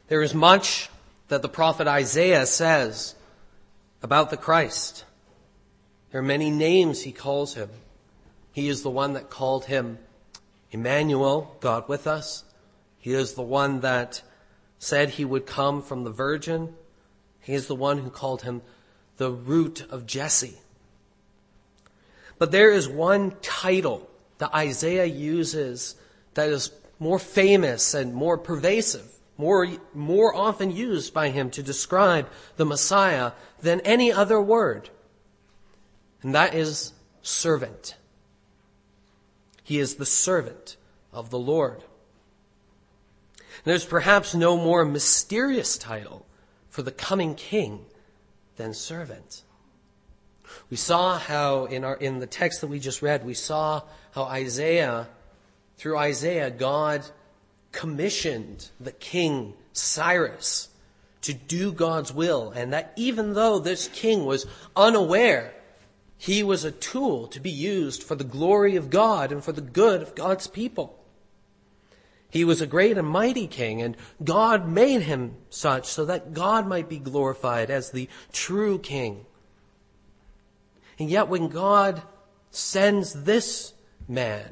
There is much that the prophet Isaiah says about the Christ. There are many names he calls him. He is the one that called him Emmanuel, God with us. He is the one that said he would come from the Virgin. He is the one who called him the root of Jesse. But there is one title that Isaiah uses that is more famous and more pervasive, more often used by him to describe the Messiah than any other word. And that is servant. He is the servant of the Lord. And there's perhaps no more mysterious title for the coming king than servant. We saw how in the text that we just read, we saw how through Isaiah, God commissioned the king Cyrus to do God's will, and that even though this king was unaware, he was a tool to be used for the glory of God and for the good of God's people. He was a great and mighty king, and God made him such so that God might be glorified as the true king. And yet when God sends this man,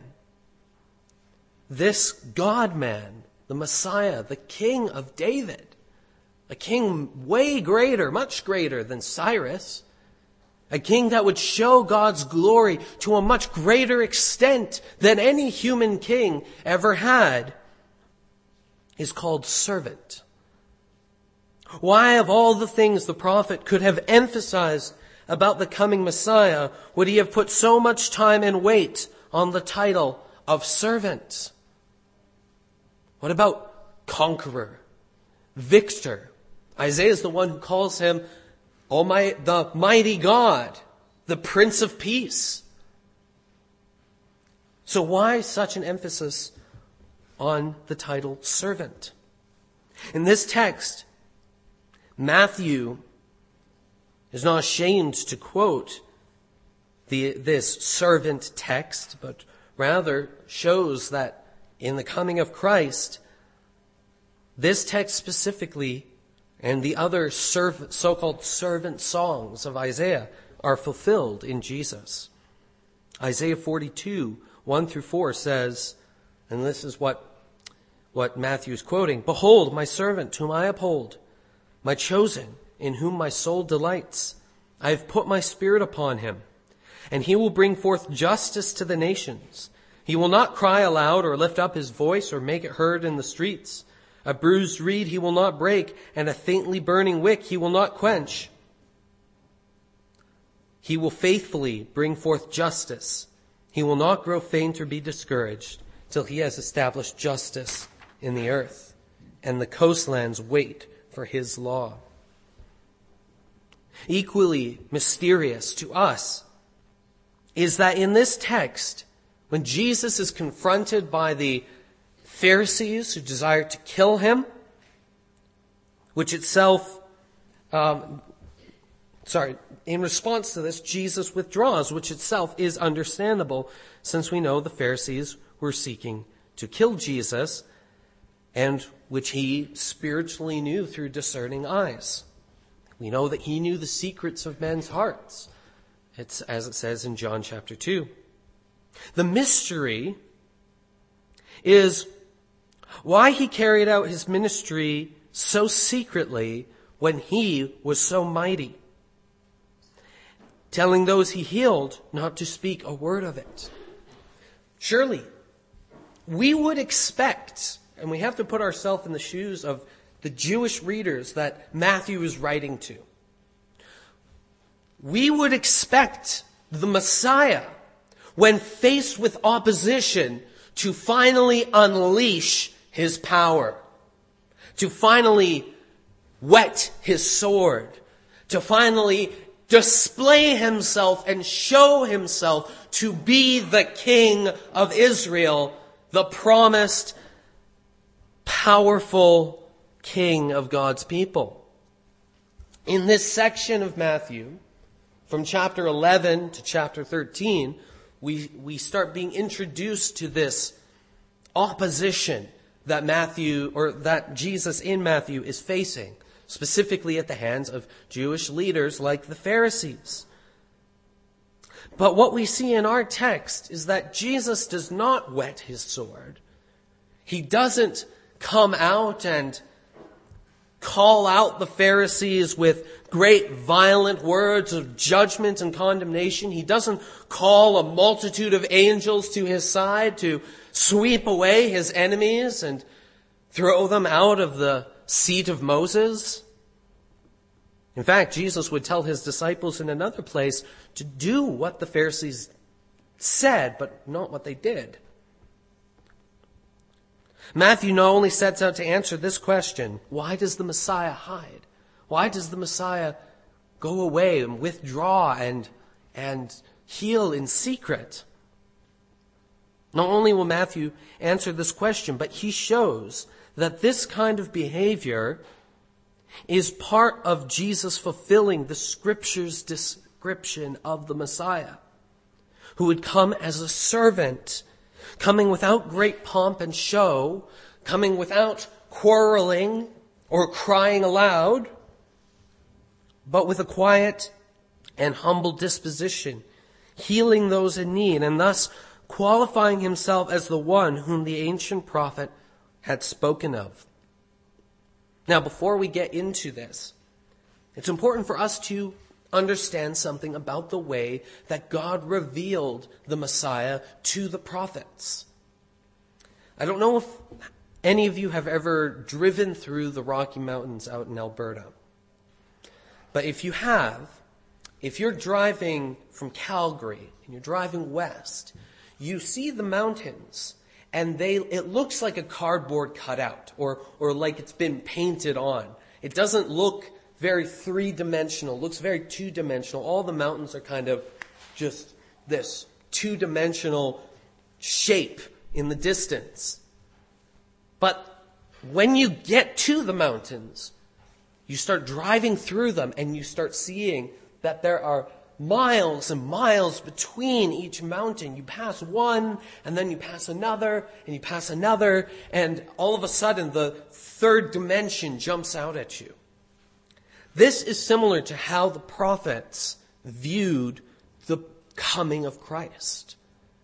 this God-man, the Messiah, the King of David, a king way greater, much greater than Cyrus, a king that would show God's glory to a much greater extent than any human king ever had, is called servant. Why, of all the things the prophet could have emphasized about the coming Messiah, would he have put so much time and weight on the title of servant? What about conqueror, victor? Isaiah is the one who calls him the mighty God, the Prince of Peace. So why such an emphasis on the title servant? In this text, Matthew is not ashamed to quote this servant text, but rather shows that in the coming of Christ, this text specifically and the other so-called servant songs of Isaiah are fulfilled in Jesus. Isaiah 42, 1 through 4 says, and this is what Matthew is quoting, "Behold, my servant whom I uphold, my chosen, in whom my soul delights. I have put my spirit upon him, and he will bring forth justice to the nations. He will not cry aloud or lift up his voice or make it heard in the streets. A bruised reed he will not break, and a faintly burning wick he will not quench. He will faithfully bring forth justice. He will not grow faint or be discouraged till he has established justice in the earth, and the coastlands wait for his law." Equally mysterious to us is that in this text, when Jesus is confronted by the Pharisees who desire to kill him, which itself, in response to this, Jesus withdraws, which itself is understandable, since we know the Pharisees were seeking to kill Jesus, and which he spiritually knew through discerning eyes. We know that he knew the secrets of men's hearts. It's as it says in John chapter 2. The mystery is why he carried out his ministry so secretly when he was so mighty, telling those he healed not to speak a word of it. Surely, we would expect, and we have to put ourselves in the shoes of the Jewish readers that Matthew is writing to. We would expect the Messiah, when faced with opposition, to finally unleash his power, to finally whet his sword, to finally display himself and show himself to be the King of Israel, the promised, powerful King of God's people. In this section of Matthew, from chapter 11 to chapter 13, we start being introduced to this opposition that Jesus in Matthew is facing, specifically at the hands of Jewish leaders like the Pharisees. But what we see in our text is that Jesus does not whet his sword. He doesn't come out and call out the Pharisees with great violent words of judgment and condemnation. He doesn't call a multitude of angels to his side to sweep away his enemies and throw them out of the seat of Moses. In fact, Jesus would tell his disciples in another place to do what the Pharisees said, but not what they did. Matthew not only sets out to answer this question, why does the Messiah hide? Why does the Messiah go away and withdraw and heal in secret? Not only will Matthew answer this question, but he shows that this kind of behavior is part of Jesus fulfilling the Scripture's description of the Messiah, who would come as a servant, coming without great pomp and show, coming without quarreling or crying aloud, but with a quiet and humble disposition, healing those in need, and thus qualifying himself as the one whom the ancient prophet had spoken of. Now, before we get into this, it's important for us to understand something about the way that God revealed the Messiah to the prophets. I don't know if any of you have ever driven through the Rocky Mountains out in Alberta. But if you have, if you're driving from Calgary and you're driving west, you see the mountains and it looks like a cardboard cutout or like it's been painted on. It doesn't look very three-dimensional, looks very two-dimensional. All the mountains are kind of just this two-dimensional shape in the distance. But when you get to the mountains, you start driving through them and you start seeing that there are miles and miles between each mountain. You pass one, and then you pass another, and you pass another, and all of a sudden the third dimension jumps out at you. This is similar to how the prophets viewed the coming of Christ.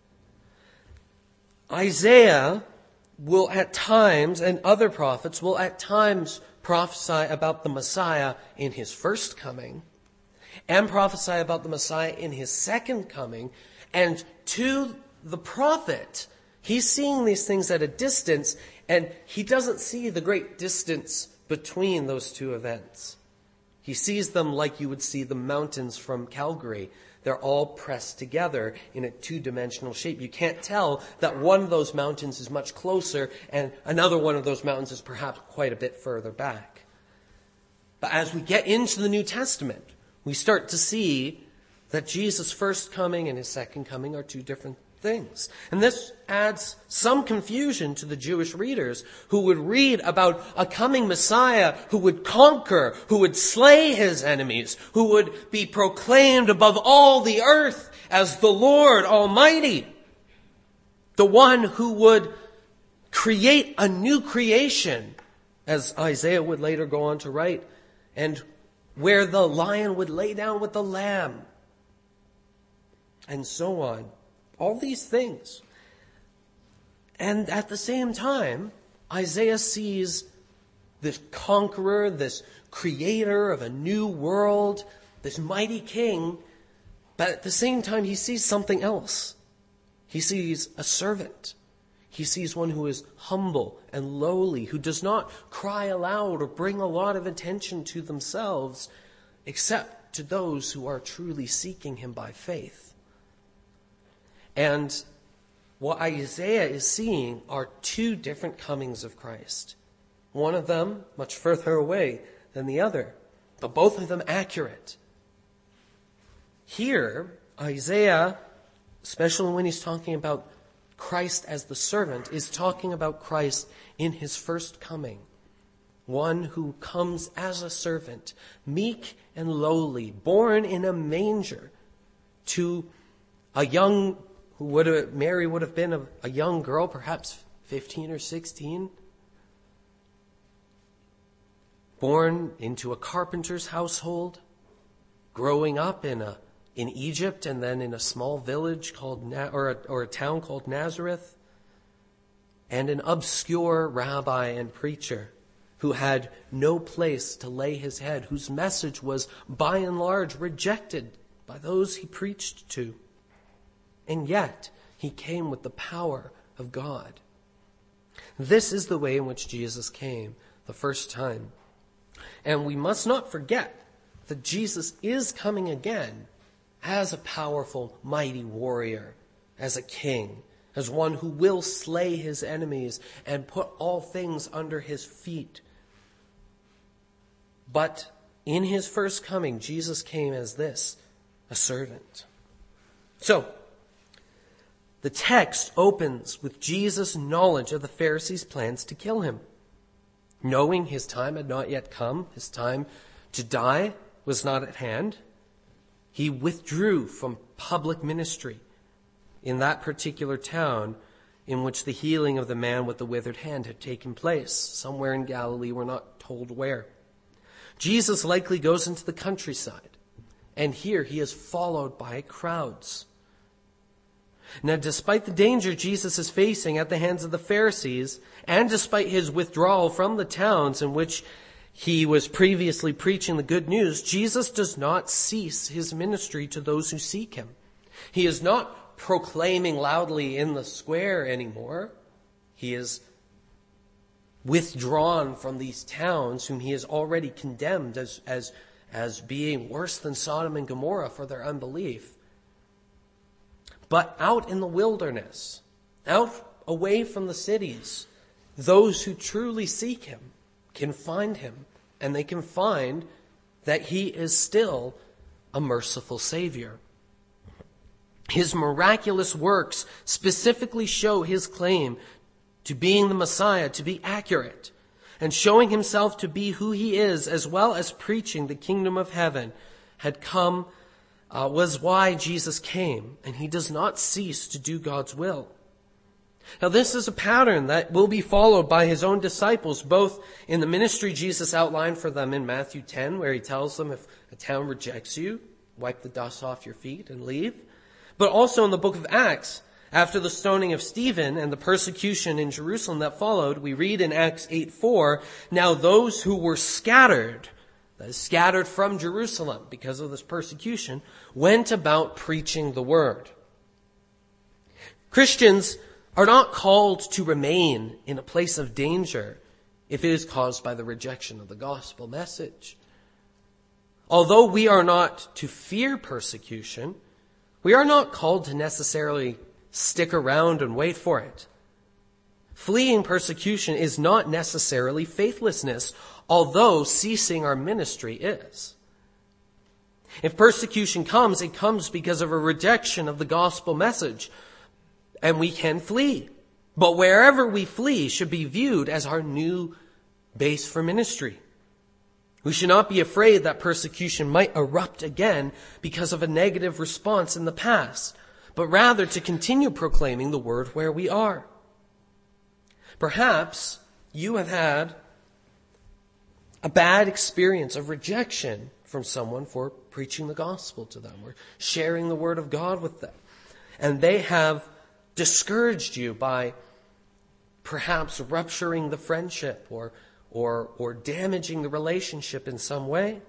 Isaiah will at times, and other prophets will at times prophesy about the Messiah in his first coming, and prophesy about the Messiah in his second coming. And to the prophet, he's seeing these things at a distance, and he doesn't see the great distance between those two events. He sees them like you would see the mountains from Calgary. They're all pressed together in a two-dimensional shape. You can't tell that one of those mountains is much closer and another one of those mountains is perhaps quite a bit further back. But as we get into the New Testament, we start to see that Jesus' first coming and his second coming are two different things. And this adds some confusion to the Jewish readers who would read about a coming Messiah who would conquer, who would slay his enemies, who would be proclaimed above all the earth as the Lord Almighty, the one who would create a new creation, as Isaiah would later go on to write, and where the lion would lay down with the lamb, and so on. All these things. And at the same time, Isaiah sees this conqueror, this creator of a new world, this mighty king, but at the same time he sees something else. He sees a servant. He sees one who is humble and lowly, who does not cry aloud or bring a lot of attention to themselves, except to those who are truly seeking him by faith. And what Isaiah is seeing are two different comings of Christ. One of them much further away than the other, but both of them accurate. Here, Isaiah, especially when he's talking about Christ as the servant, is talking about Christ in his first coming. One who comes as a servant, meek and lowly, born in a manger to a young Mary would have been a young girl, perhaps 15 or 16. born into a carpenter's household, growing up in Egypt and then in a small village called or a town called Nazareth, and an obscure rabbi and preacher who had no place to lay his head, whose message was by and large rejected by those he preached to. And yet he came with the power of God. This is the way in which Jesus came the first time. And we must not forget that Jesus is coming again as a powerful, mighty warrior, as a king, as one who will slay his enemies and put all things under his feet. But in his first coming, Jesus came as this, a servant. So, the text opens with Jesus' knowledge of the Pharisees' plans to kill him. Knowing his time had not yet come, his time to die was not at hand, he withdrew from public ministry in that particular town in which the healing of the man with the withered hand had taken place, somewhere in Galilee, we're not told where. Jesus likely goes into the countryside, and here he is followed by crowds. Now, despite the danger Jesus is facing at the hands of the Pharisees, and despite his withdrawal from the towns in which he was previously preaching the good news, Jesus does not cease his ministry to those who seek him. He is not proclaiming loudly in the square anymore. He is withdrawn from these towns whom he has already condemned as being worse than Sodom and Gomorrah for their unbelief. But out in the wilderness, out away from the cities, those who truly seek him can find him, and they can find that he is still a merciful Savior. His miraculous works specifically show his claim to being the Messiah to be accurate, and showing himself to be who he is, as well as preaching the kingdom of heaven, was why Jesus came, and he does not cease to do God's will. Now, this is a pattern that will be followed by his own disciples, both in the ministry Jesus outlined for them in Matthew 10, where he tells them if a town rejects you, wipe the dust off your feet and leave, but also in the book of Acts, after the stoning of Stephen and the persecution in Jerusalem that followed. We read in Acts 8:4, now those who were scattered, that is, scattered from Jerusalem because of this persecution, went about preaching the word. Christians are not called to remain in a place of danger if it is caused by the rejection of the gospel message. Although we are not to fear persecution, we are not called to necessarily stick around and wait for it. Fleeing persecution is not necessarily faithlessness, although ceasing our ministry is. If persecution comes, it comes because of a rejection of the gospel message, and we can flee. But wherever we flee should be viewed as our new base for ministry. We should not be afraid that persecution might erupt again because of a negative response in the past, but rather to continue proclaiming the word where we are. Perhaps you have had a bad experience of rejection from someone for preaching the gospel to them or sharing the word of God with them. And they have discouraged you by perhaps rupturing the friendship or damaging the relationship in some way.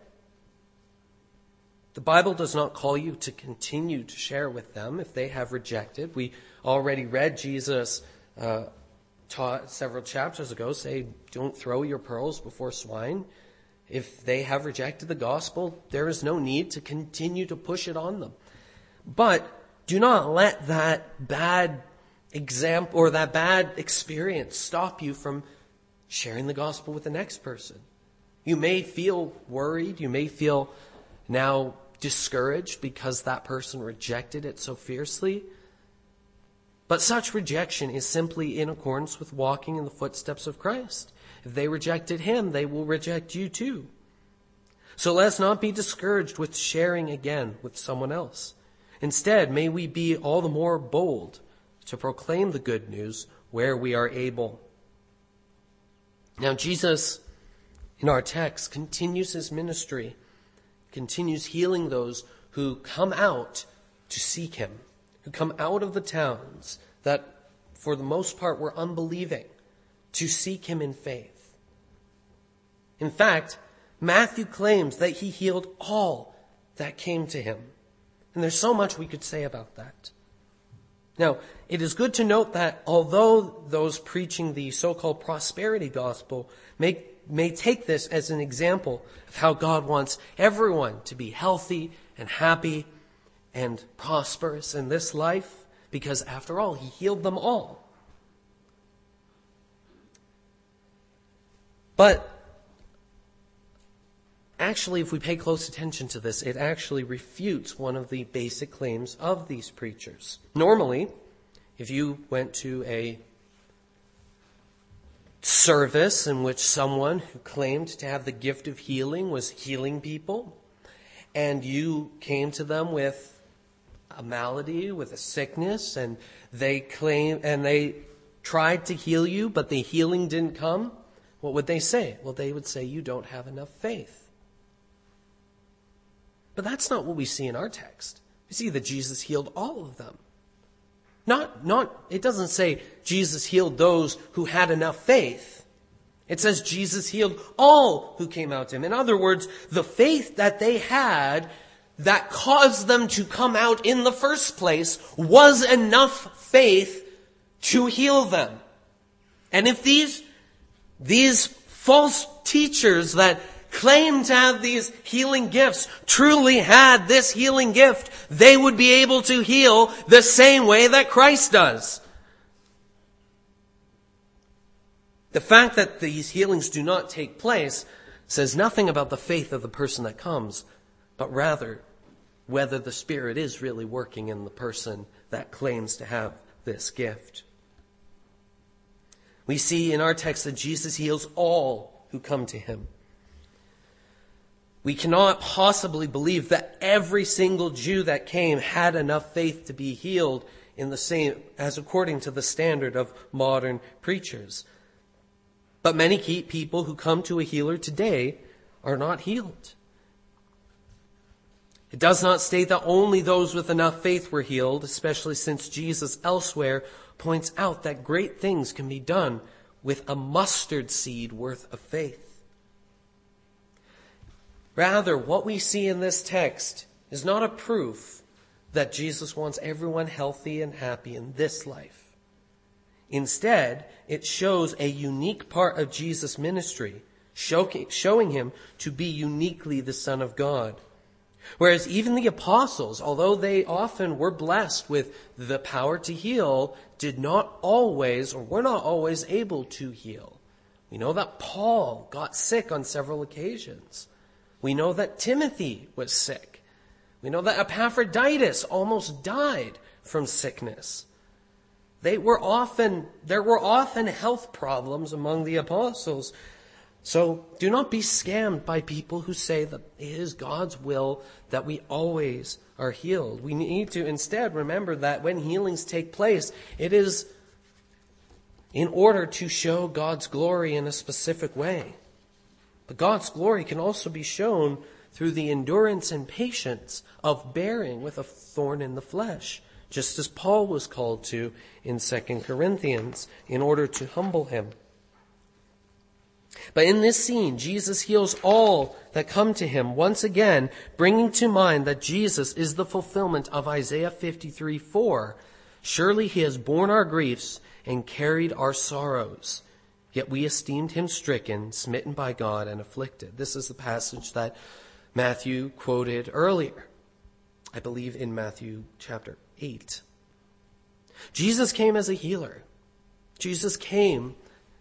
The Bible does not call you to continue to share with them if they have rejected. We already read Jesus taught several chapters ago, say, don't throw your pearls before swine. If they have rejected the gospel, there is no need to continue to push it on them. But do not let that bad example or that bad experience stop you from sharing the gospel with the next person. You may feel worried. You may feel now discouraged because that person rejected it so fiercely. But such rejection is simply in accordance with walking in the footsteps of Christ. If they rejected him, they will reject you too. So let's not be discouraged with sharing again with someone else. Instead, may we be all the more bold to proclaim the good news where we are able. Now, Jesus in our text, continues his ministry, continues healing those who come out to seek him, who come out of the towns that, for the most part, were unbelieving, to seek him in faith. In fact, Matthew claims that he healed all that came to him. And there's so much we could say about that. Now, it is good to note that although those preaching the so-called prosperity gospel may take this as an example of how God wants everyone to be healthy and happy and prosperous in this life, because after all, he healed them all. But actually, if we pay close attention to this, it actually refutes one of the basic claims of these preachers. Normally, if you went to a service in which someone who claimed to have the gift of healing was healing people, and you came to them with a malady, with a sickness, and they tried to heal you, but the healing didn't come, what would they say? Well, they would say, you don't have enough faith. But that's not what we see in our text. We see that Jesus healed all of them. It doesn't say Jesus healed those who had enough faith. It says Jesus healed all who came out to him. In other words, the faith that they had that caused them to come out in the first place was enough faith to heal them. And if these false teachers that claim to have these healing gifts truly had this healing gift, they would be able to heal the same way that Christ does. The fact that these healings do not take place says nothing about the faith of the person that comes, but rather whether the Spirit is really working in the person that claims to have this gift. We see in our text that Jesus heals all who come to him. We cannot possibly believe that every single Jew that came had enough faith to be healed in the same as according to the standard of modern preachers. But many people who come to a healer today are not healed. It does not state that only those with enough faith were healed, especially since Jesus elsewhere points out that great things can be done with a mustard seed worth of faith. Rather, what we see in this text is not a proof that Jesus wants everyone healthy and happy in this life. Instead, it shows a unique part of Jesus' ministry, showing him to be uniquely the Son of God. Whereas even the apostles, although they often were blessed with the power to heal, were not always able to heal. We know that Paul got sick on several occasions. We know that Timothy was sick. We know that Epaphroditus almost died from sickness. There were often health problems among the apostles. So do not be scammed by people who say that it is God's will that we always are healed. We need to instead remember that when healings take place, it is in order to show God's glory in a specific way. But God's glory can also be shown through the endurance and patience of bearing with a thorn in the flesh, just as Paul was called to in 2 Corinthians in order to humble him. But in this scene, Jesus heals all that come to him, once again bringing to mind that Jesus is the fulfillment of Isaiah 53:4. Surely he has borne our griefs and carried our sorrows. Yet we esteemed him stricken, smitten by God, and afflicted. This is the passage that Matthew quoted earlier, I believe in Matthew chapter 8. Jesus came as a healer. Jesus came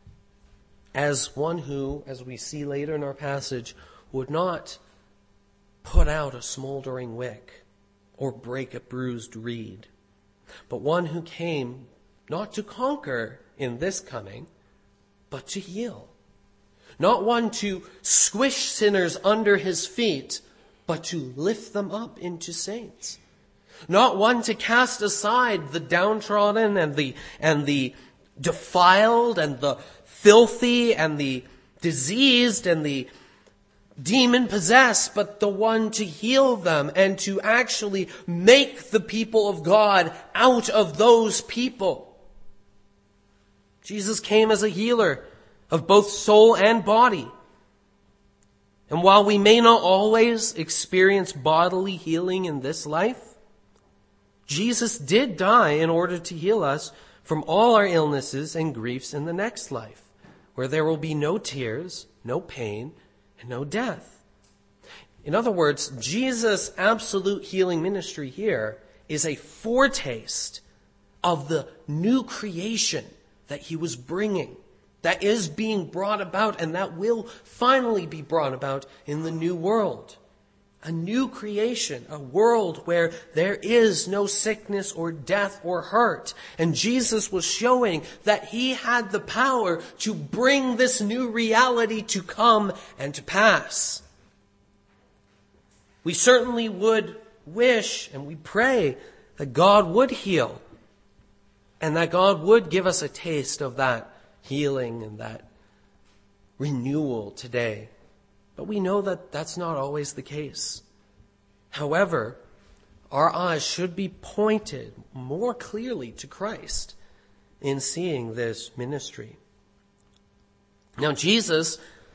as one who, as we see later in our passage, would not put out a smoldering wick or break a bruised reed, but one who came not to conquer in this coming, but to heal. Not one to squish sinners under his feet, but to lift them up into saints. Not one to cast aside the downtrodden and the defiled and the filthy and the diseased and the demon-possessed, but the one to heal them and to actually make the people of God out of those people. Jesus came as a healer of both soul and body. And while we may not always experience bodily healing in this life, Jesus did die in order to heal us from all our illnesses and griefs in the next life, where there will be no tears, no pain, and no death. In other words, Jesus' absolute healing ministry here is a foretaste of the new creation that he was bringing, that is being brought about, and that will finally be brought about in the new world. A new creation, a world where there is no sickness or death or hurt. And Jesus was showing that he had the power to bring this new reality to come and to pass. We certainly would wish and we pray that God would heal and that God would give us a taste of that healing and that renewal today. But we know that that's not always the case. However, our eyes should be pointed more clearly to Christ in seeing this ministry. Now, Jesus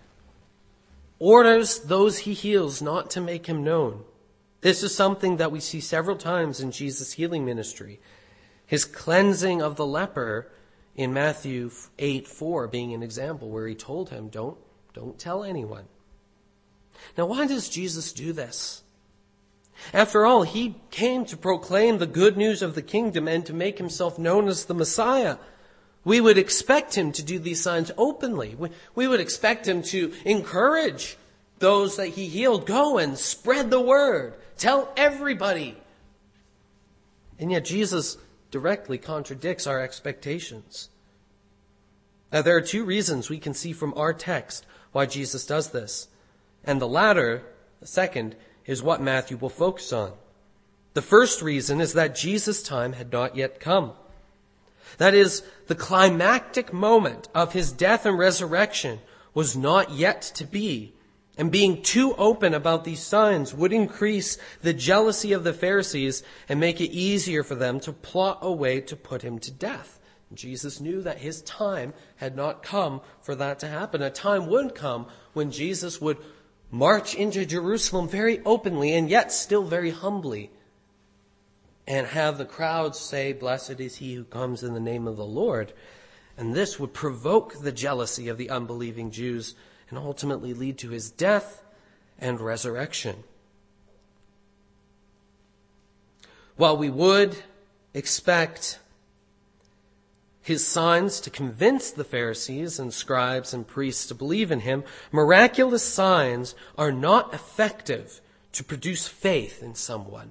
orders those he heals not to make him known. This is something that we see several times in Jesus' healing ministry. His cleansing of the leper in Matthew 8:4 being an example where he told him, don't tell anyone. Now, why does Jesus do this? After all, he came to proclaim the good news of the kingdom and to make himself known as the Messiah. We would expect him to do these signs openly. We would expect him to encourage those that he healed. Go and spread the word. Tell everybody. And yet Jesus directly contradicts our expectations. Now, there are two reasons we can see from our text why Jesus does this. And the second, is what Matthew will focus on. The first reason is that Jesus' time had not yet come. That is, the climactic moment of his death and resurrection was not yet to be. And being too open about these signs would increase the jealousy of the Pharisees and make it easier for them to plot a way to put him to death. Jesus knew that his time had not come for that to happen. A time would come when Jesus would march into Jerusalem very openly and yet still very humbly and have the crowds say, "Blessed is he who comes in the name of the Lord." And this would provoke the jealousy of the unbelieving Jews and ultimately lead to his death and resurrection. While we would expect his signs to convince the Pharisees and scribes and priests to believe in him, miraculous signs are not effective to produce faith in someone.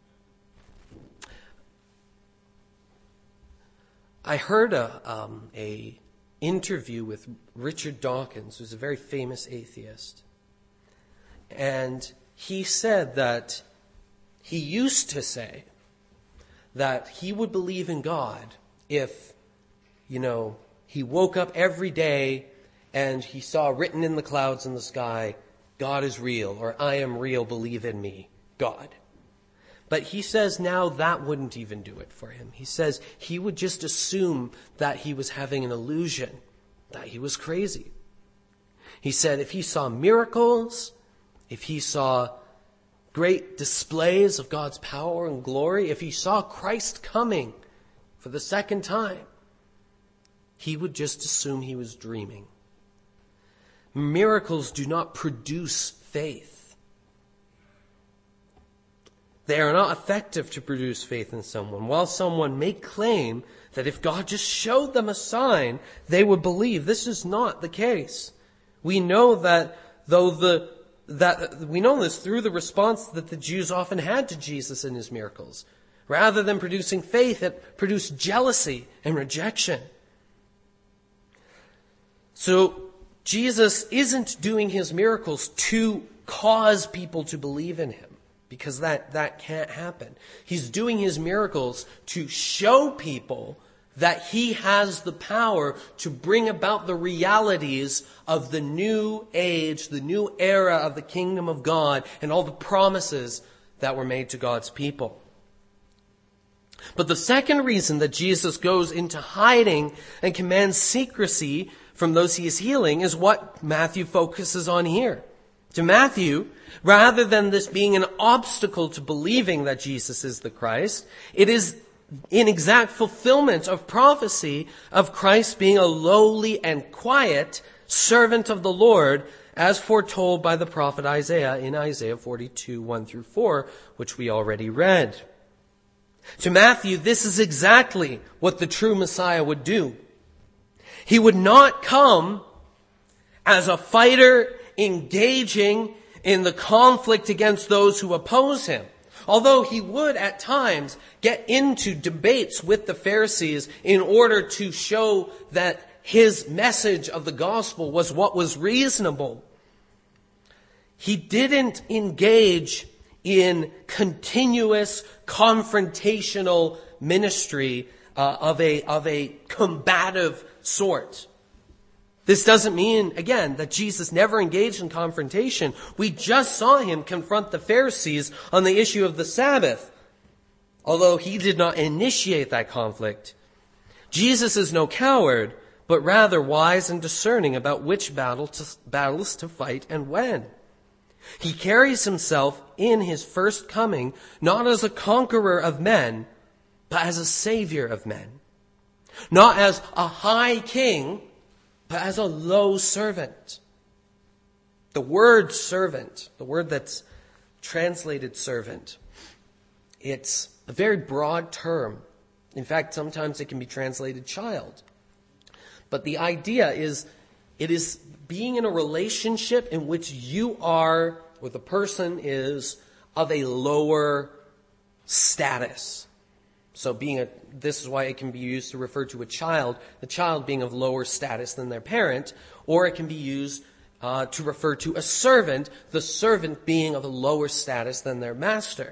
I heard a interview with Richard Dawkins, who's a very famous atheist. And he said that he used to say that he would believe in God if he woke up every day and he saw written in the clouds in the sky, "God is real," or "I am real, believe in me, God." But he says now that wouldn't even do it for him. He says he would just assume that he was having an illusion, that he was crazy. He said if he saw miracles, if he saw great displays of God's power and glory, if he saw Christ coming for the second time, he would just assume he was dreaming. Miracles do not produce faith. They are not effective to produce faith in someone. While someone may claim that if God just showed them a sign, they would believe, this is not the case. We know that we know this through the response that the Jews often had to Jesus and his miracles. Rather than producing faith, it produced jealousy and rejection. So Jesus isn't doing his miracles to cause people to believe in him, because that can't happen. He's doing his miracles to show people that he has the power to bring about the realities of the new age, the new era of the kingdom of God, and all the promises that were made to God's people. But the second reason that Jesus goes into hiding and commands secrecy from those he is healing is what Matthew focuses on here. To Matthew, rather than this being an obstacle to believing that Jesus is the Christ, it is in exact fulfillment of prophecy of Christ being a lowly and quiet servant of the Lord, as foretold by the prophet Isaiah in Isaiah 42, 1 through 4, which we already read. To Matthew, this is exactly what the true Messiah would do. He would not come as a fighter engaging in the conflict against those who oppose him. Although he would at times get into debates with the Pharisees in order to show that his message of the gospel was what was reasonable, he didn't engage in continuous confrontational ministry of a combative sort. This doesn't mean, again, that Jesus never engaged in confrontation. We just saw him confront the Pharisees on the issue of the Sabbath, although he did not initiate that conflict. Jesus is no coward, but rather wise and discerning about which battles to fight and when. He carries himself in his first coming not as a conqueror of men, but as a savior of men. Not as a high king, but as a low servant. The word servant, the word that's translated servant, it's a very broad term. In fact, sometimes it can be translated child. But the idea is, it is being in a relationship in which you are, or the person is, of a lower status. So this is why it can be used to refer to a child, the child being of lower status than their parent, or it can be used to refer to a servant, the servant being of a lower status than their master.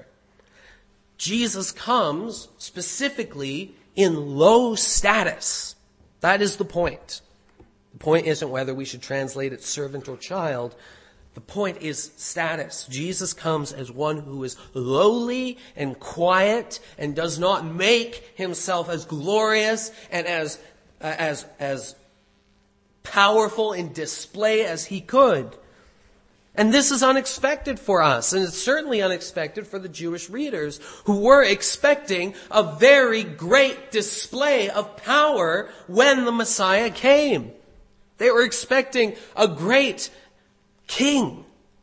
Jesus comes specifically in low status. That is the point. The point isn't whether we should translate it servant or child. The point is status. Jesus comes as one who is lowly and quiet and does not make himself as glorious and as powerful in display as he could. And this is unexpected for us, and it's certainly unexpected for the Jewish readers who were expecting a very great display of power when the Messiah came. They were expecting a great king.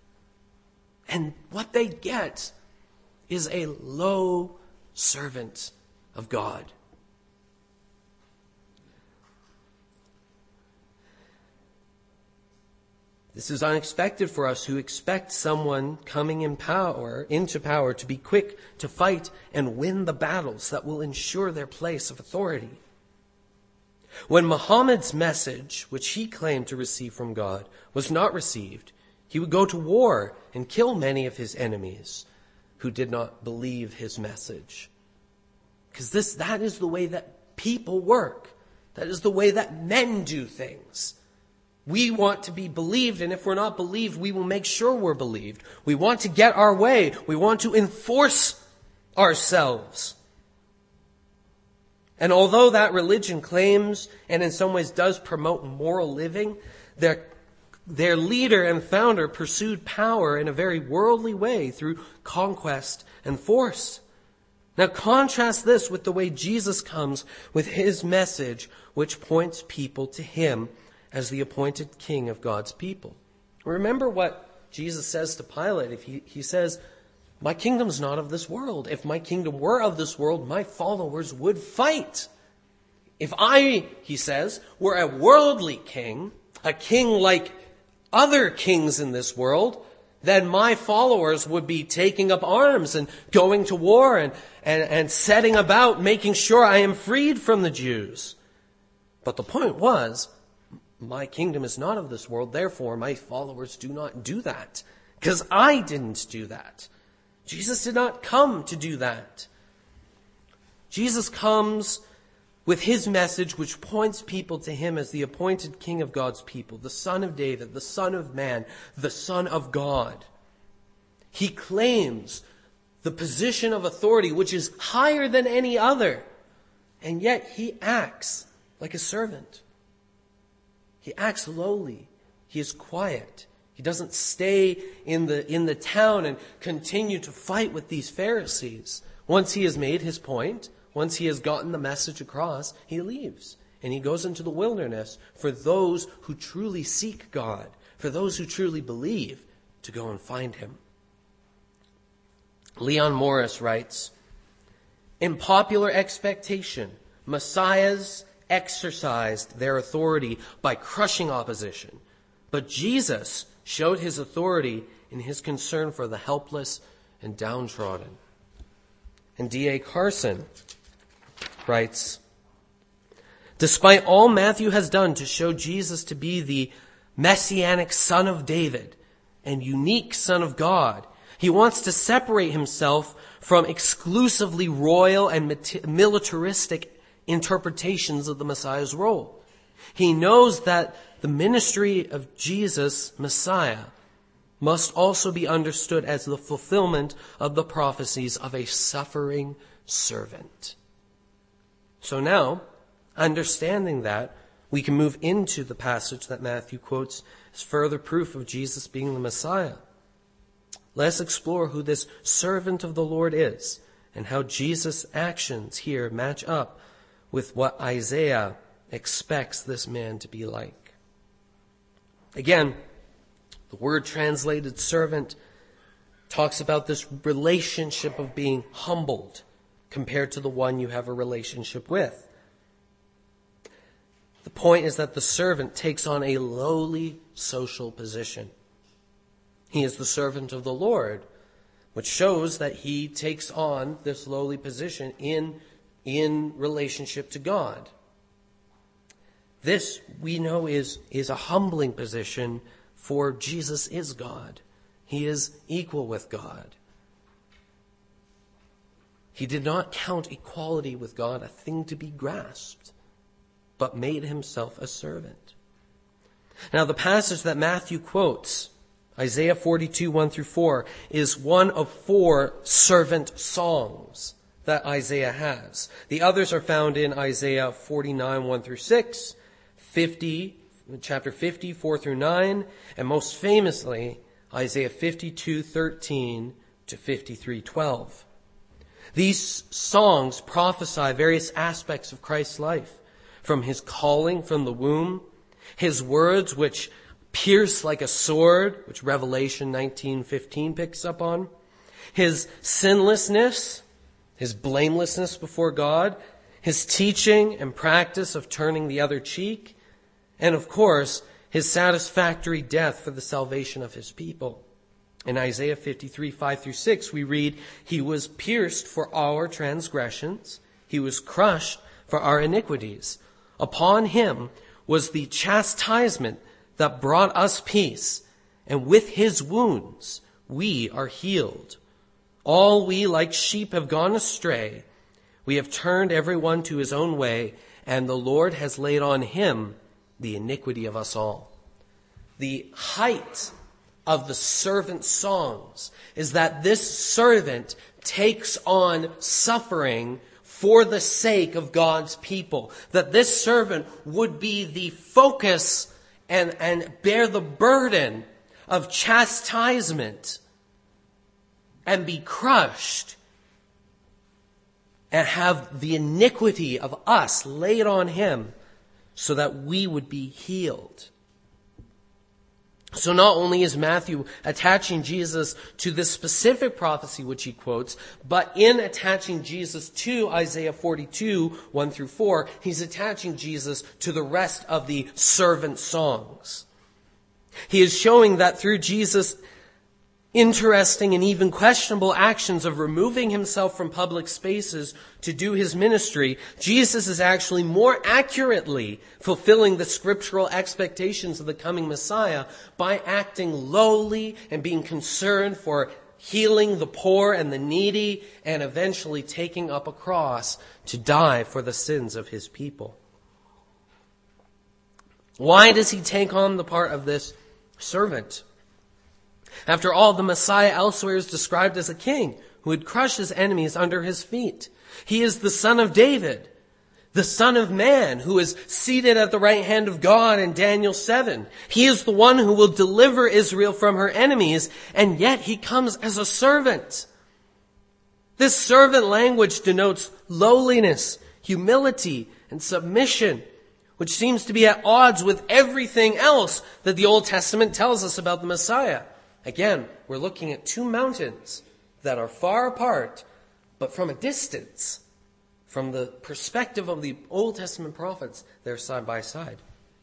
And what they get is a low servant of God. This is unexpected for us who expect someone coming into power to be quick to fight and win the battles that will ensure their place of authority. When Muhammad's message, which he claimed to receive from God, was not received, he would go to war and kill many of his enemies who did not believe his message. Because that is the way that people work. That is the way that men do things. We want to be believed, and if we're not believed, we will make sure we're believed. We want to get our way. We want to enforce ourselves. And although that religion claims and in some ways does promote moral living, their leader and founder pursued power in a very worldly way through conquest and force. Now contrast this with the way Jesus comes with his message, which points people to him as the appointed king of God's people. Remember what Jesus says to Pilate. He says, my kingdom's not of this world. If my kingdom were of this world, my followers would fight. If I, he says, were a worldly king, a king like other kings in this world, then my followers would be taking up arms and going to war and setting about making sure I am freed from the Jews. But the point was, my kingdom is not of this world, therefore my followers do not do that. Because I didn't do that. Jesus did not come to do that. Jesus comes with his message which points people to him as the appointed king of God's people, the Son of David, the Son of Man, the Son of God. He claims the position of authority which is higher than any other, and yet he acts like a servant. He acts lowly. He is quiet. He doesn't stay in the town and continue to fight with these Pharisees. Once he has made his point, once he has gotten the message across, he leaves and he goes into the wilderness for those who truly seek God, for those who truly believe, to go and find him. Leon Morris writes, "In popular expectation, messiahs exercised their authority by crushing opposition, but Jesus showed his authority in his concern for the helpless and downtrodden." And D.A. Carson writes, "Despite all Matthew has done to show Jesus to be the messianic Son of David and unique Son of God, he wants to separate himself from exclusively royal and militaristic interpretations of the Messiah's role. He knows that the ministry of Jesus, Messiah, must also be understood as the fulfillment of the prophecies of a suffering servant." So now, understanding that, we can move into the passage that Matthew quotes as further proof of Jesus being the Messiah. Let's explore who this servant of the Lord is and how Jesus' actions here match up with what Isaiah expects this man to be like. Again, the word translated servant talks about this relationship of being humbled compared to the one you have a relationship with. The point is that the servant takes on a lowly social position. He is the servant of the Lord, which shows that he takes on this lowly position in relationship to God. This, we know, is a humbling position, for Jesus is God. He is equal with God. He did not count equality with God a thing to be grasped, but made himself a servant. Now, the passage that Matthew quotes, Isaiah 42, 1-4, is one of 4 servant songs that Isaiah has. The others are found in Isaiah 49, 1-6, chapter 50, 4-9, and most famously, Isaiah 52, 13-53, 12. These songs prophesy various aspects of Christ's life, from his calling from the womb, his words which pierce like a sword, which Revelation 19:15 picks up on, his sinlessness, his blamelessness before God, his teaching and practice of turning the other cheek, and of course, his satisfactory death for the salvation of his people. In Isaiah 53, 5-6, we read, "He was pierced for our transgressions. He was crushed for our iniquities. Upon him was the chastisement that brought us peace, and with his wounds we are healed. All we like sheep have gone astray. We have turned everyone to his own way, and the Lord has laid on him the iniquity of us all." The height of the servant songs is that this servant takes on suffering for the sake of God's people. That this servant would be the focus and bear the burden of chastisement and be crushed and have the iniquity of us laid on him so that we would be healed. So not only is Matthew attaching Jesus to this specific prophecy which he quotes, but in attaching Jesus to Isaiah 42, 1-4, he's attaching Jesus to the rest of the servant songs. He is showing that through Jesus' interesting and even questionable actions of removing himself from public spaces to do his ministry, Jesus is actually more accurately fulfilling the scriptural expectations of the coming Messiah by acting lowly and being concerned for healing the poor and the needy, and eventually taking up a cross to die for the sins of his people. Why does he take on the part of this servant? After all, the Messiah elsewhere is described as a king who would crush his enemies under his feet. He is the Son of David, the Son of Man, who is seated at the right hand of God in Daniel 7. He is the one who will deliver Israel from her enemies, and yet he comes as a servant. This servant language denotes lowliness, humility, and submission, which seems to be at odds with everything else that the Old Testament tells us about the Messiah. Again, we're looking at two mountains that are far apart, but from a distance, from the perspective of the Old Testament prophets, they're side by side.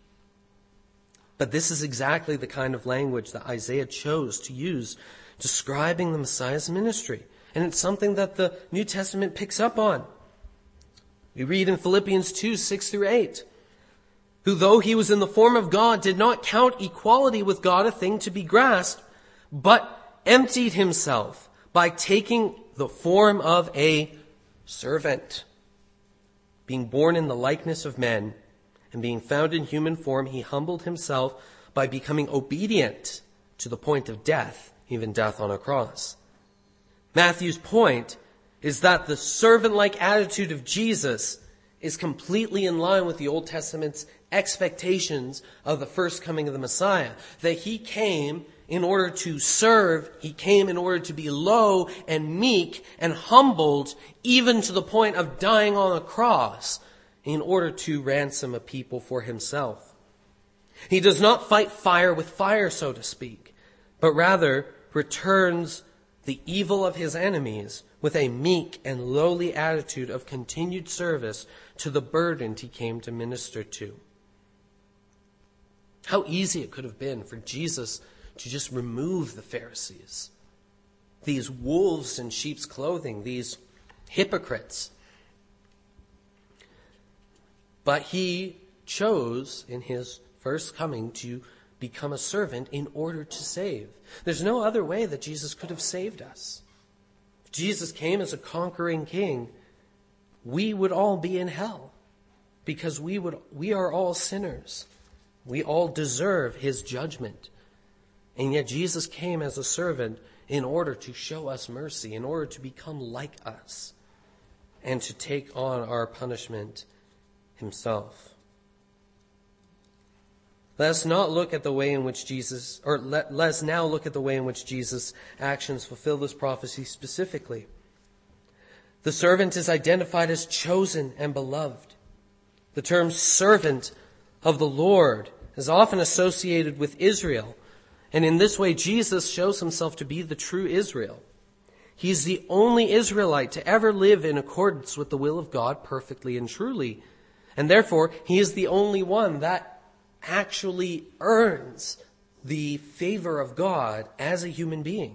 But this is exactly the kind of language that Isaiah chose to use describing the Messiah's ministry. And it's something that the New Testament picks up on. We read in Philippians 2, 6-8, who though he was in the form of God, did not count equality with God a thing to be grasped, but emptied himself by taking the form of a servant. Being born in the likeness of men and being found in human form, he humbled himself by becoming obedient to the point of death, even death on a cross. Matthew's point is that the servant-like attitude of Jesus is completely in line with the Old Testament's expectations of the first coming of the Messiah. That he came in order to serve, he came in order to be low and meek and humbled, even to the point of dying on a cross, in order to ransom a people for himself. He does not fight fire with fire, so to speak, but rather returns the evil of his enemies with a meek and lowly attitude of continued service to the burdened he came to minister to. How easy it could have been for Jesus to just remove the Pharisees, these wolves in sheep's clothing, these hypocrites. But he chose in his first coming to become a servant in order to save. There's no other way that Jesus could have saved us. If Jesus came as a conquering king, we would all be in hell because we are all sinners. We all deserve his judgment. And yet Jesus came as a servant in order to show us mercy, in order to become like us, and to take on our punishment himself. Let us now look at the way in which Jesus' actions fulfill this prophecy specifically. The servant is identified as chosen and beloved. The term servant of the Lord is often associated with Israel. And in this way, Jesus shows himself to be the true Israel. He is the only Israelite to ever live in accordance with the will of God perfectly and truly. And therefore, he is the only one that actually earns the favor of God as a human being.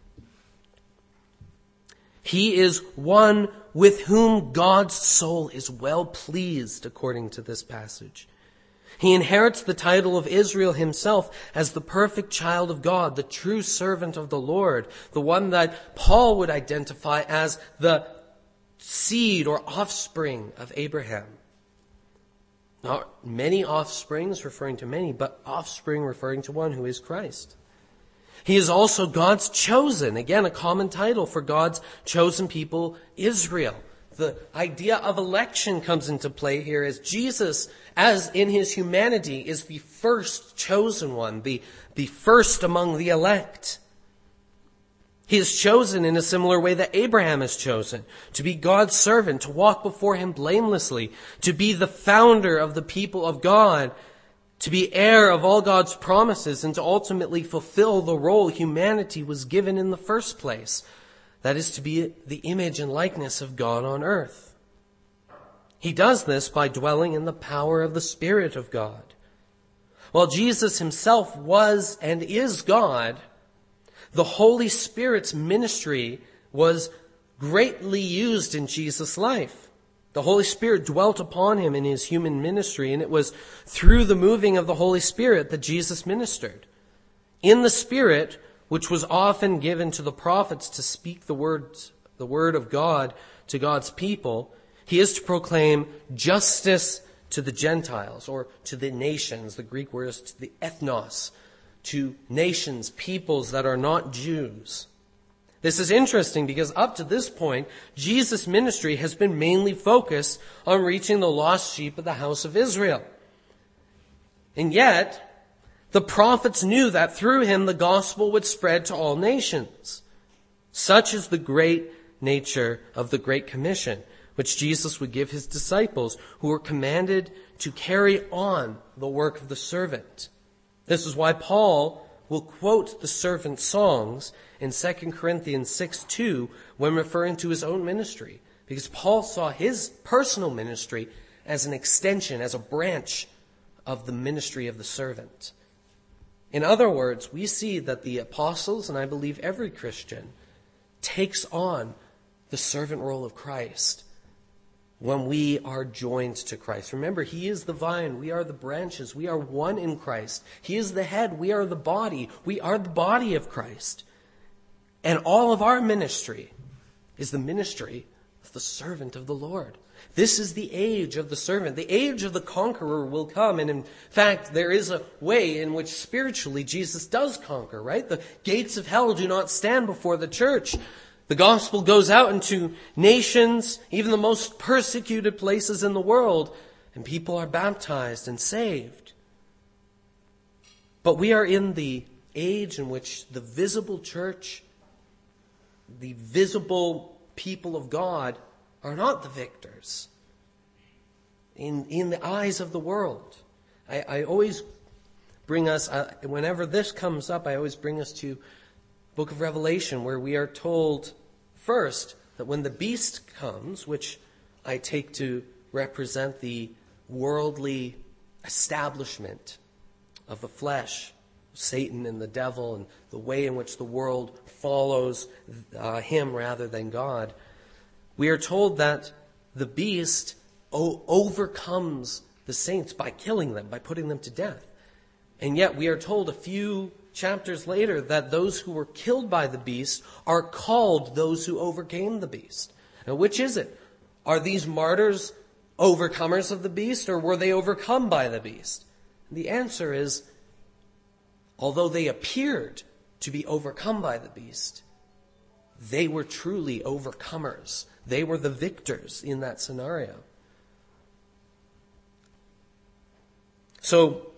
He is one with whom God's soul is well pleased, according to this passage. He inherits the title of Israel himself as the perfect child of God, the true servant of the Lord, the one that Paul would identify as the seed or offspring of Abraham. Not many offsprings referring to many, but offspring referring to one who is Christ. He is also God's chosen. Again, a common title for God's chosen people, Israel. The idea of election comes into play here as Jesus, as in his humanity, is the first chosen one, the first among the elect. He is chosen in a similar way that Abraham is chosen, to be God's servant, to walk before him blamelessly, to be the founder of the people of God, to be heir of all God's promises, and to ultimately fulfill the role humanity was given in the first place. That is, to be the image and likeness of God on earth. He does this by dwelling in the power of the Spirit of God. While Jesus himself was and is God, the Holy Spirit's ministry was greatly used in Jesus' life. The Holy Spirit dwelt upon him in his human ministry, and it was through the moving of the Holy Spirit that Jesus ministered. In the Spirit which was often given to the prophets to speak the word of God to God's people, he is to proclaim justice to the Gentiles, or to the nations. The Greek word is to the ethnos, to nations, peoples that are not Jews. This is interesting because up to this point, Jesus' ministry has been mainly focused on reaching the lost sheep of the house of Israel. And yet, the prophets knew that through him the gospel would spread to all nations. Such is the great nature of the Great Commission, which Jesus would give his disciples, who were commanded to carry on the work of the servant. This is why Paul will quote the servant songs in 2 Corinthians 6:2 when referring to his own ministry, because Paul saw his personal ministry as an extension, as a branch of the ministry of the servant. In other words, we see that the apostles, and I believe every Christian, takes on the servant role of Christ when we are joined to Christ. Remember, he is the vine, we are the branches, we are one in Christ. He is the head, we are the body, we are the body of Christ. And all of our ministry is the ministry of the servant of the Lord. This is the age of the servant. The age of the conqueror will come. And in fact, there is a way in which spiritually Jesus does conquer, right? The gates of hell do not stand before the church. The gospel goes out into nations, even the most persecuted places in the world, and people are baptized and saved. But we are in the age in which the visible church, the visible people of God, are not the victors in the eyes of the world. I always bring us, whenever this comes up, I always bring us to Book of Revelation, where we are told first that when the beast comes, which I take to represent the worldly establishment of the flesh, Satan and the devil, and the way in which the world follows him rather than God, we are told that the beast overcomes the saints by killing them, by putting them to death. And yet we are told a few chapters later that those who were killed by the beast are called those who overcame the beast. Now, which is it? Are these martyrs overcomers of the beast, or were they overcome by the beast? And the answer is, although they appeared to be overcome by the beast, they were truly overcomers. They were the victors in that scenario. So,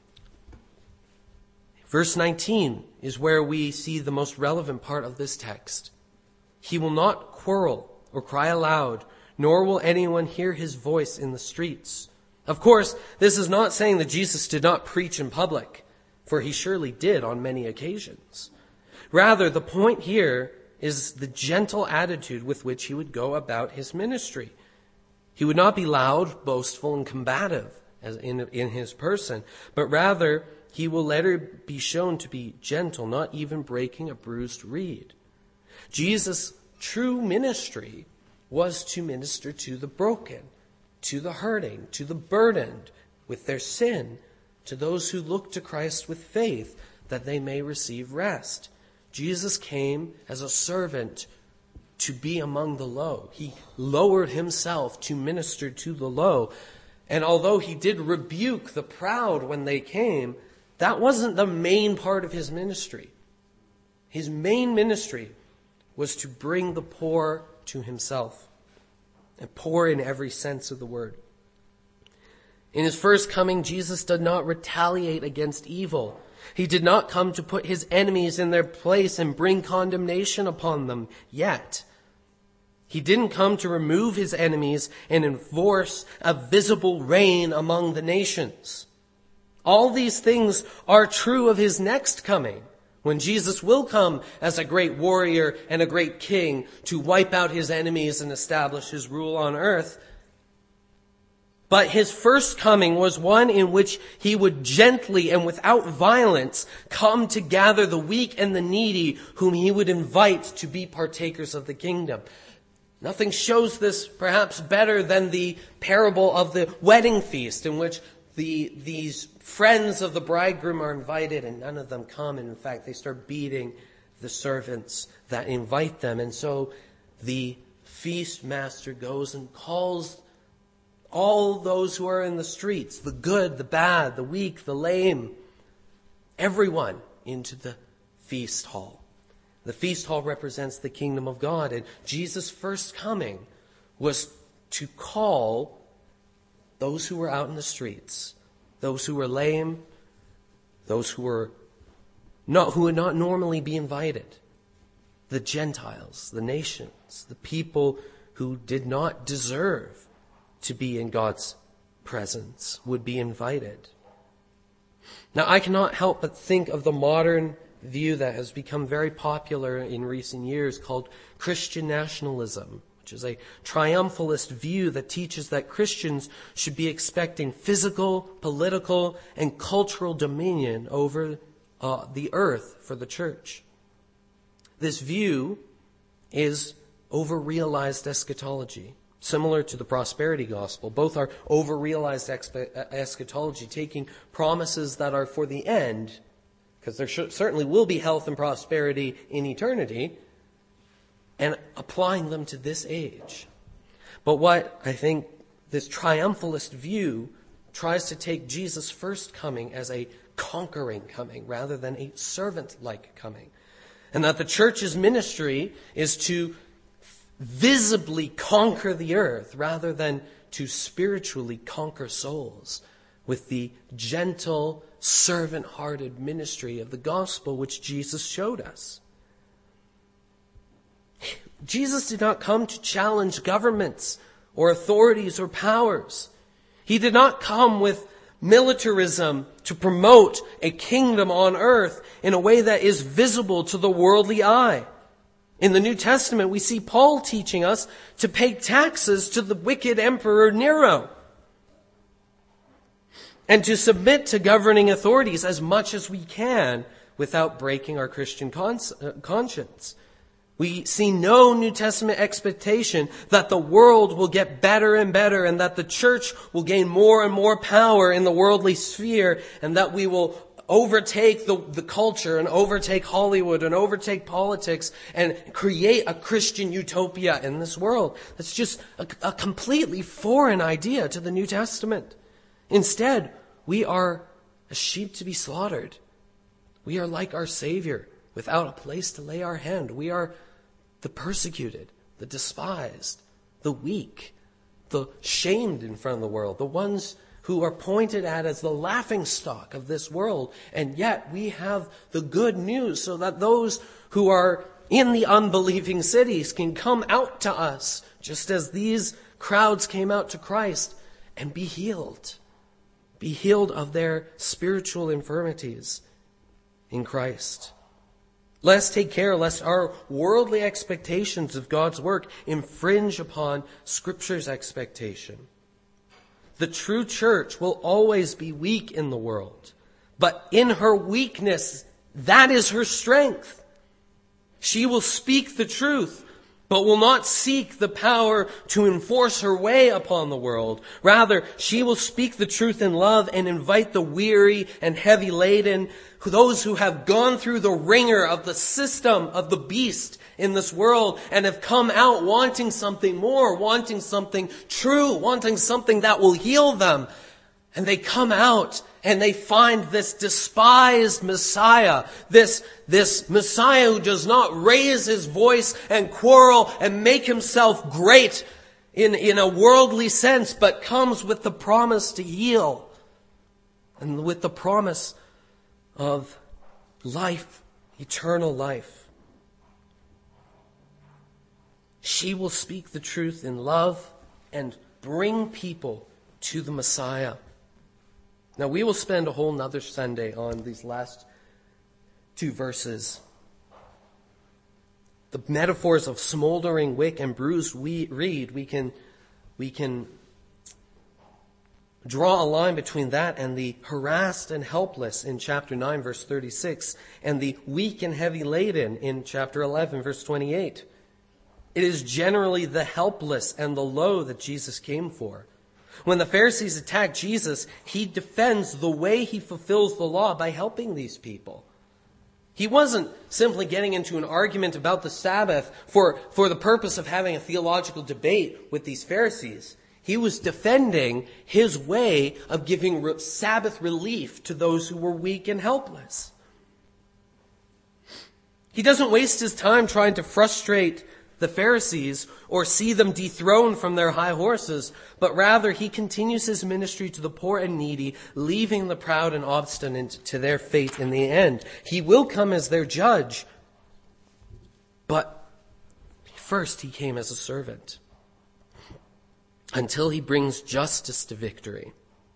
verse 19 is where we see the most relevant part of this text. He will not quarrel or cry aloud, nor will anyone hear his voice in the streets. Of course, this is not saying that Jesus did not preach in public, for he surely did on many occasions. Rather, the point here is the gentle attitude with which he would go about his ministry. He would not be loud, boastful, and combative as in his person, but rather he will let it be shown to be gentle, not even breaking a bruised reed. Jesus' true ministry was to minister to the broken, to the hurting, to the burdened with their sin, to those who look to Christ with faith that they may receive rest. Jesus came as a servant to be among the low. He lowered himself to minister to the low. And although he did rebuke the proud when they came, that wasn't the main part of his ministry. His main ministry was to bring the poor to himself, and poor in every sense of the word. In his first coming, Jesus did not retaliate against evil. He did not come to put his enemies in their place and bring condemnation upon them yet. He didn't come to remove his enemies and enforce a visible reign among the nations. All these things are true of his next coming, when Jesus will come as a great warrior and a great king to wipe out his enemies and establish his rule on earth. But his first coming was one in which he would gently and without violence come to gather the weak and the needy, whom he would invite to be partakers of the kingdom. Nothing shows this perhaps better than the parable of the wedding feast, in which these friends of the bridegroom are invited and none of them come. And in fact, they start beating the servants that invite them. And so the feast master goes and calls all those who are in the streets, the good, the bad, the weak, the lame, everyone into the feast hall. The feast hall represents the kingdom of God. And Jesus' first coming was to call those who were out in the streets, those who were lame, those who would not normally be invited, the Gentiles, the nations, the people who did not deserve to be in God's presence would be invited. Now, I cannot help but think of the modern view that has become very popular in recent years called Christian nationalism, which is a triumphalist view that teaches that Christians should be expecting physical, political, and cultural dominion over the earth for the church. This view is over-realized eschatology, similar to the prosperity gospel. Both are over-realized eschatology, taking promises that are for the end, because there certainly will be health and prosperity in eternity, and applying them to this age. But what I think this triumphalist view tries to take Jesus' first coming as a conquering coming rather than a servant-like coming. And that the church's ministry is to visibly conquer the earth rather than to spiritually conquer souls with the gentle, servant-hearted ministry of the gospel which Jesus showed us. Jesus did not come to challenge governments or authorities or powers. He did not come with militarism to promote a kingdom on earth in a way that is visible to the worldly eye. In the New Testament, we see Paul teaching us to pay taxes to the wicked Emperor Nero and to submit to governing authorities as much as we can without breaking our Christian conscience. We see no New Testament expectation that the world will get better and better and that the church will gain more and more power in the worldly sphere and that we will overtake the culture and overtake Hollywood and overtake politics and create a Christian utopia in this world. That's just a completely foreign idea to the New Testament. Instead, we are a sheep to be slaughtered. We are like our Savior, without a place to lay our hand. We are the persecuted, the despised, the weak, the shamed in front of the world, the ones who are pointed at as the laughingstock of this world. And yet we have the good news so that those who are in the unbelieving cities can come out to us, just as these crowds came out to Christ, and be healed. Be healed of their spiritual infirmities in Christ. Let us take care lest our worldly expectations of God's work infringe upon Scripture's expectation. The true church will always be weak in the world, but in her weakness, that is her strength. She will speak the truth, but will not seek the power to enforce her way upon the world. Rather, she will speak the truth in love and invite the weary and heavy laden, those who have gone through the ringer of the system of the beast in this world and have come out wanting something more, wanting something true, wanting something that will heal them. And they come out and they find this despised Messiah, this Messiah who does not raise his voice and quarrel and make himself great in a worldly sense, but comes with the promise to heal and with the promise of life, eternal life. She will speak the truth in love and bring people to the Messiah. Now, we will spend a whole nother Sunday on these last two verses. The metaphors of smoldering wick and bruised reed, we can draw a line between that and the harassed and helpless in chapter 9, verse 36, and the weak and heavy laden in chapter 11, verse 28. It is generally the helpless and the low that Jesus came for. When the Pharisees attack Jesus, he defends the way he fulfills the law by helping these people. He wasn't simply getting into an argument about the Sabbath for the purpose of having a theological debate with these Pharisees. He was defending his way of giving Sabbath relief to those who were weak and helpless. He doesn't waste his time trying to frustrate the Pharisees or see them dethroned from their high horses, but rather he continues his ministry to the poor and needy, leaving the proud and obstinate to their fate in the end. He will come as their judge, but first he came as a servant until he brings justice to victory.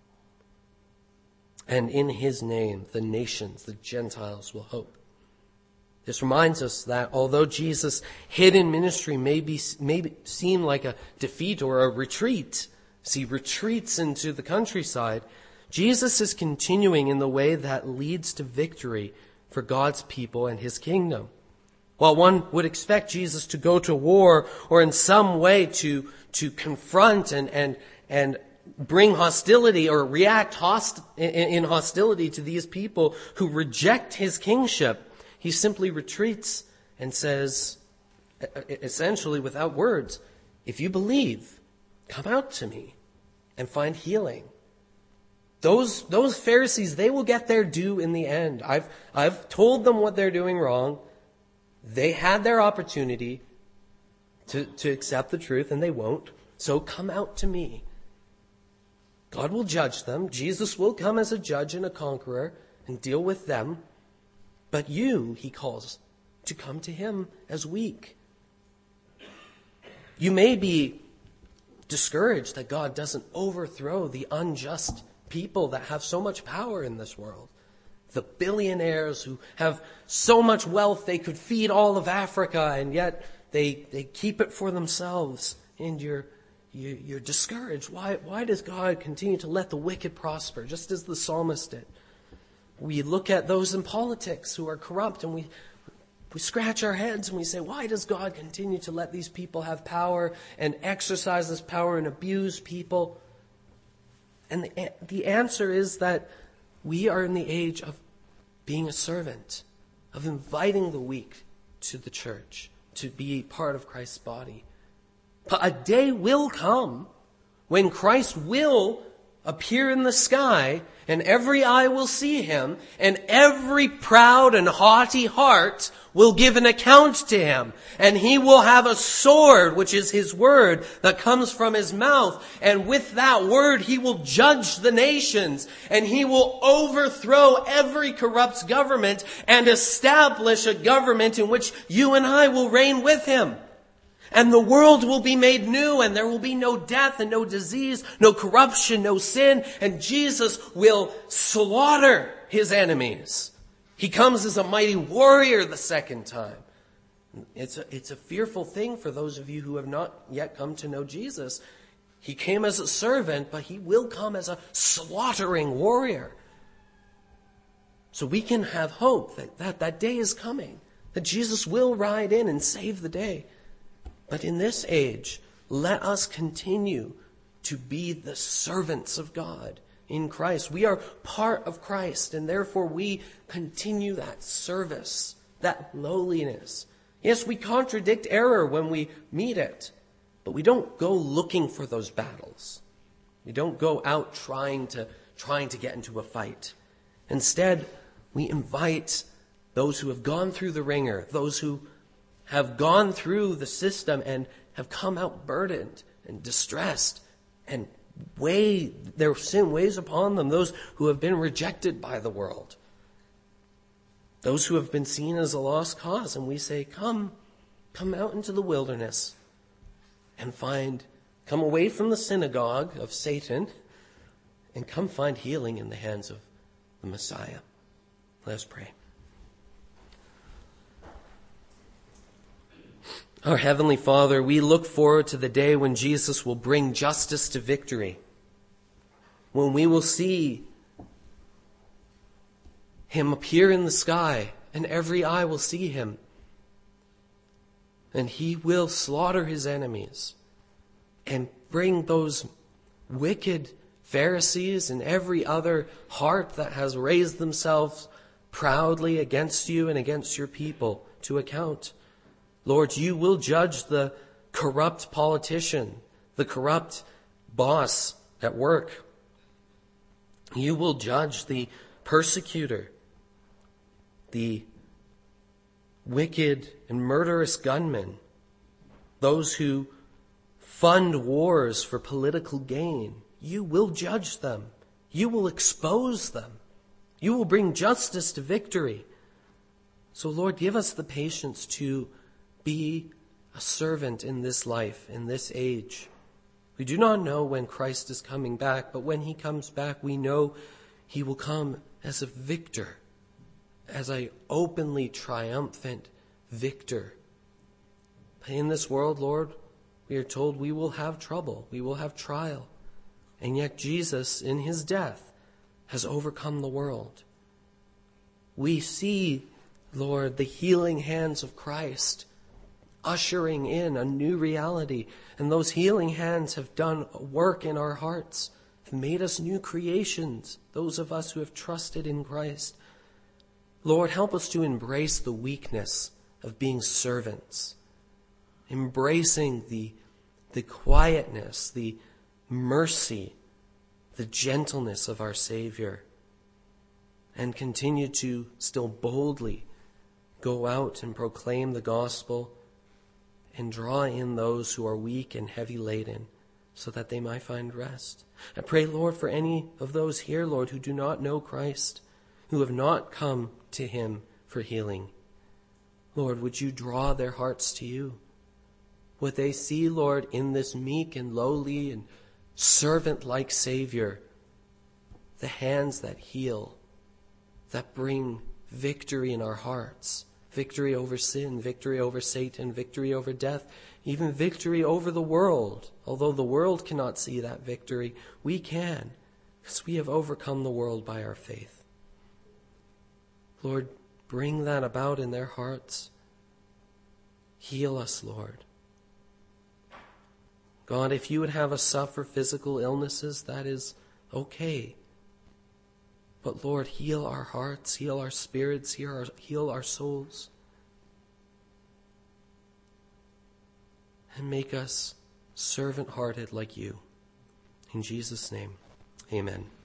And in his name, the nations, the Gentiles will hope. This reminds us that although Jesus' hidden ministry may seem like a defeat or a retreat, as he retreats into the countryside, Jesus is continuing in the way that leads to victory for God's people and his kingdom. While one would expect Jesus to go to war or in some way to confront and bring hostility or react in hostility to these people who reject his kingship, he simply retreats and says, essentially without words, if you believe, come out to me and find healing. Those Pharisees, they will get their due in the end. I've told them what they're doing wrong. They had their opportunity to accept the truth and they won't. So come out to me. God will judge them. Jesus will come as a judge and a conqueror and deal with them. But you, he calls, to come to him as weak. You may be discouraged that God doesn't overthrow the unjust people that have so much power in this world. The billionaires who have so much wealth they could feed all of Africa, and yet they keep it for themselves. And you're discouraged. Why does God continue to let the wicked prosper, just as the psalmist did? We look at those in politics who are corrupt and we scratch our heads and we say, why does God continue to let these people have power and exercise this power and abuse people? And the answer is that we are in the age of being a servant, of inviting the weak to the church, to be part of Christ's body. But a day will come when Christ will appear in the sky, and every eye will see him, and every proud and haughty heart will give an account to him. And he will have a sword, which is his word, that comes from his mouth. And with that word, he will judge the nations, and he will overthrow every corrupt government and establish a government in which you and I will reign with him. And the world will be made new, and there will be no death and no disease, no corruption, no sin, and Jesus will slaughter his enemies. He comes as a mighty warrior the second time. It's a fearful thing for those of you who have not yet come to know Jesus. He came as a servant, but he will come as a slaughtering warrior. So we can have hope that day is coming, that Jesus will ride in and save the day. But in this age, let us continue to be the servants of God in Christ. We are part of Christ, and therefore we continue that service, that lowliness. Yes, we contradict error when we meet it, but we don't go looking for those battles. We don't go out trying to get into a fight. Instead, we invite those who have gone through the ringer, those who have gone through the system and have come out burdened and distressed, and their sin weighs upon them, those who have been rejected by the world, those who have been seen as a lost cause. And we say, come out into the wilderness and come away from the synagogue of Satan and come find healing in the hands of the Messiah. Let us pray. Our Heavenly Father, we look forward to the day when Jesus will bring justice to victory, when we will see him appear in the sky and every eye will see him, and he will slaughter his enemies and bring those wicked Pharisees and every other heart that has raised themselves proudly against you and against your people to account. Lord, you will judge the corrupt politician, the corrupt boss at work. You will judge the persecutor, the wicked and murderous gunmen, those who fund wars for political gain. You will judge them. You will expose them. You will bring justice to victory. So, Lord, give us the patience to be a servant in this life, in this age. We do not know when Christ is coming back, but when he comes back, we know he will come as a victor, as an openly triumphant victor. But in this world, Lord, we are told we will have trouble, we will have trial. And yet Jesus, in his death, has overcome the world. We see, Lord, the healing hands of Christ ushering in a new reality. And those healing hands have done work in our hearts, have made us new creations, those of us who have trusted in Christ. Lord, help us to embrace the weakness of being servants, embracing the quietness, the mercy, the gentleness of our Savior, and continue to still boldly go out and proclaim the gospel and draw in those who are weak and heavy laden so that they might find rest. I pray, Lord, for any of those here, Lord, who do not know Christ, who have not come to him for healing. Lord, would you draw their hearts to you? Would they see, Lord, in this meek and lowly and servant-like Savior, the hands that heal, that bring victory in our hearts, victory over sin, victory over Satan, victory over death, even victory over the world. Although the world cannot see that victory, we can, because we have overcome the world by our faith. Lord, bring that about in their hearts. Heal us, Lord. God, if you would have us suffer physical illnesses, that is okay. But Lord, heal our hearts, heal our spirits, heal our souls. And make us servant-hearted like you. In Jesus' name, amen.